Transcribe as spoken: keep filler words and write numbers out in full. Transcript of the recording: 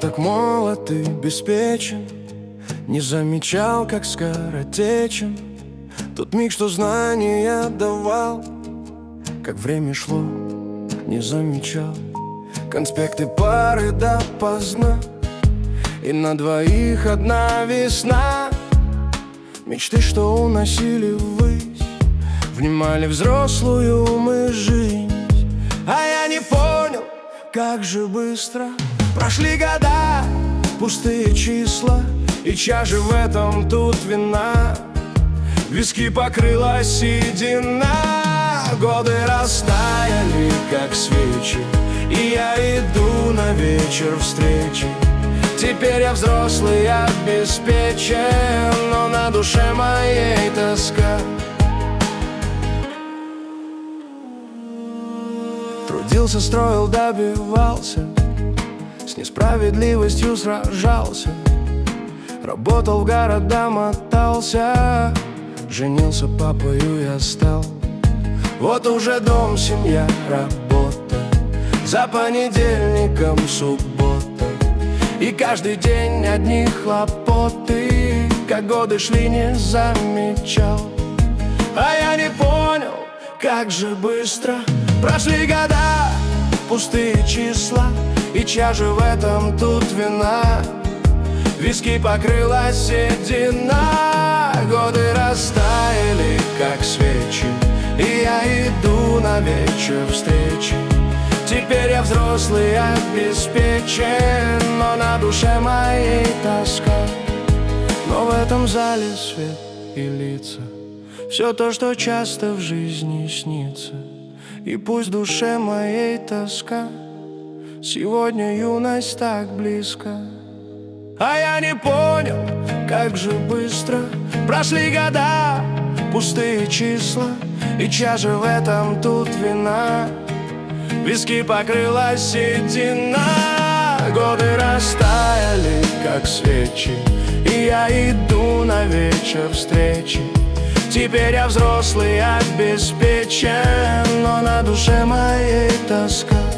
так молод и беспечен, не замечал, как скоротечен тот миг, что знания давал. Как время шло, не замечал конспекты пары допоздна, и на двоих одна весна. Мечты, что уносили ввысь, внимали взрослую мы жизнь. А я не понял, как же быстро прошли года, пустые числа, и чья же в этом тут вина? Виски покрыла седина, годы растаяли, как свечи, и я иду на вечер встречи. Теперь я взрослый, обеспечен, но на душе моей тоска. Трудился, строил, добивался, с несправедливостью сражался, работал в города, мотался, женился, папою я стал. Вот уже дом, семья, работа, за понедельником суббота, и каждый день одни хлопоты. Как годы шли, не замечал, а я не понял, как же быстро прошли года, пустые числа, и чья же в этом тут вина? Виски покрыла седина, годы растаяли, как свечи, и я иду на вечер встречи. Теперь я взрослый, обеспечен, но на душе моей тоска. Но в этом зале свет и лица, все то, что часто в жизни снится. И пусть душе моей тоска, сегодня юность так близко. А я не понял, как же быстро прошли года, пустые числа, и чья же в этом тут вина? Виски покрыла седина, годы растаяли, как свечи, и я иду на вечер встречи. Теперь я взрослый, обеспечен, но на душе моей тоска.